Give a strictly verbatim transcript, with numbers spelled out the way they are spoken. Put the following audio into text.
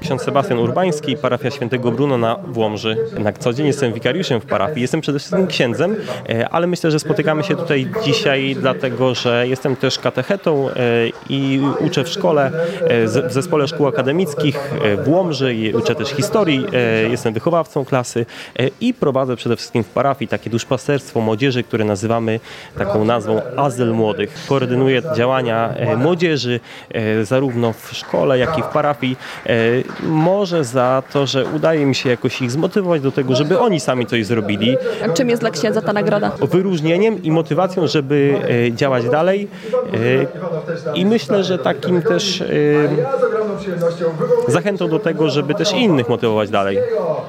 ksiądz Sebastian Urbański, parafia Świętego Bruno na Włomży. Na co dzień jestem wikariuszem w parafii, jestem przede wszystkim księdzem, ale myślę, że spotykamy się tutaj dzisiaj dlatego, że jestem też katechetą i uczę w szkole, w zespole szkół akademickich w Łomży, uczę też historii, jestem wychowawcą klasy i prowadzę przede wszystkim w parafii takie duszpasterstwo młodzieży, które nazywamy taką nazwą Azyl Młodych. Koordynuję działania młodzieży zarówno w szkole, jak i w parafii. Może za to, że udaje mi się jakoś ich zmotywować do tego, żeby oni sami coś zrobili. A czym jest dla księdza ta nagroda? Wyróżnieniem i motywacją, żeby działać dalej. I myślę, że takim też zachętą do tego, żeby też innych motywować dalej.